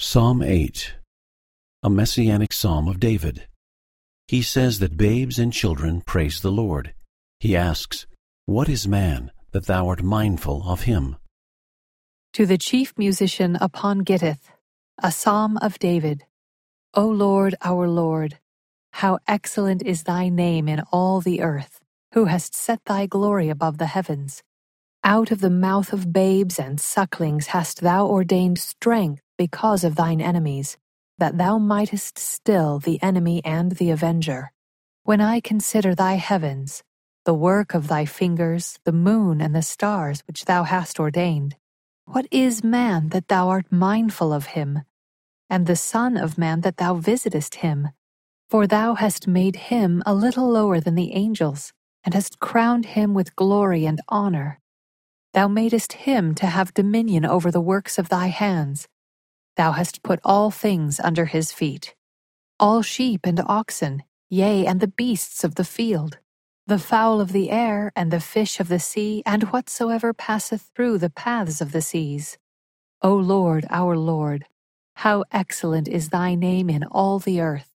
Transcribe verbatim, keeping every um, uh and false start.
Psalm eight, a messianic psalm of David. He says that babes and children praise the Lord. He asks, "What is man, that thou art mindful of him?" To the chief musician upon Gittith, a psalm of David. O Lord, our Lord, how excellent is thy name in all the earth, who hast set thy glory above the heavens. Out of the mouth of babes and sucklings hast thou ordained strength because of thine enemies, that thou mightest still the enemy and the avenger. When I consider thy heavens, the work of thy fingers, the moon and the stars which thou hast ordained, what is man that thou art mindful of him, and the son of man that thou visitest him? For thou hast made him a little lower than the angels, and hast crowned him with glory and honor. Thou madest him to have dominion over the works of thy hands. Thou hast put all things under his feet, all sheep and oxen, yea, and the beasts of the field, the fowl of the air, and the fish of the sea, and whatsoever passeth through the paths of the seas. O Lord, our Lord, how excellent is thy name in all the earth.